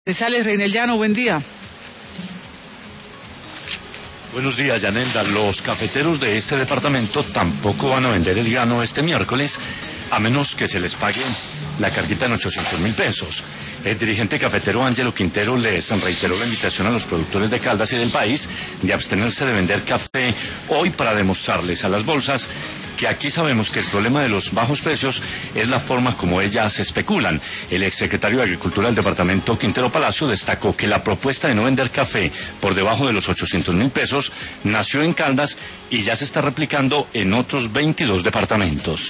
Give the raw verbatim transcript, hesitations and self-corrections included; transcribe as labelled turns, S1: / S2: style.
S1: Sales Reinellano, buen día.
S2: Buenos días, Yanelda. Los cafeteros de este departamento tampoco van a vender el grano este miércoles, a menos que se les pague la carguita en ochocientos mil pesos. El dirigente cafetero Ángelo Quintero les reiteró la invitación a los productores de Caldas y del país de abstenerse de vender café hoy para demostrarles a las bolsas que aquí sabemos que el problema de los bajos precios es la forma como ellas especulan. El exsecretario de Agricultura del departamento, Quintero Palacio, destacó que la propuesta de no vender café por debajo de los ochocientos mil pesos nació en Caldas y ya se está replicando en otros veintidós departamentos.